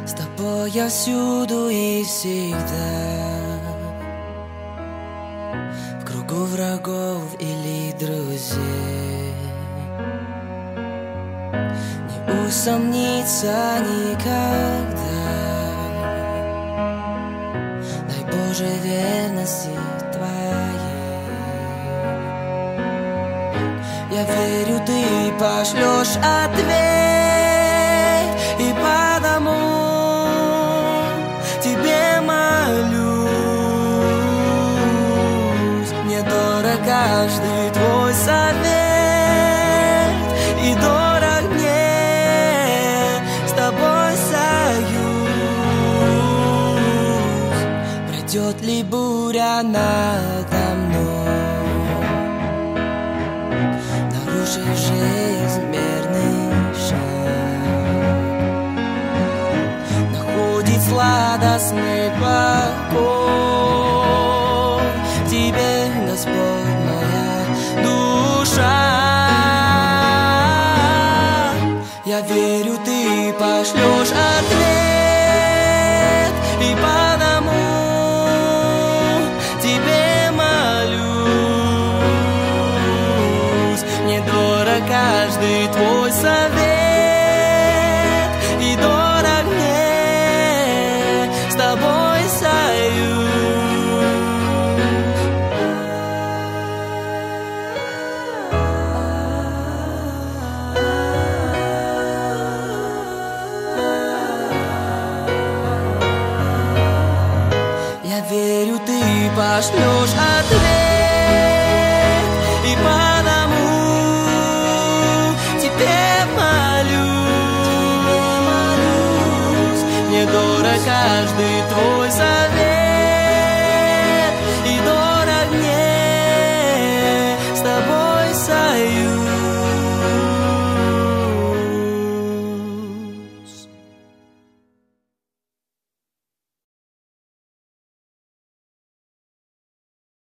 С тобой я всюду и всегда, в кругу врагов или друзей. Не усомниться никогда, дай Боже верности Твоей. Я верю, Ты пошлешь ответ, и потому Тебе молюсь. Мне дорог каждый Твой совет, и дорог мне с Тобой союз. Пройдет ли буря надо мной, нарушив жизнь мирный шаг, находит сладостный покой в Тебе, Господь, моя душа. Я верю, Ты пошлешь ответ, и потому Тебе молюсь. Мне дорог каждый Твой совет, и дорог мне с Тобой союз. Я верю, Ты пошлешь ответ, и потому Тебе молюсь. Мне дорог каждый Твой совет,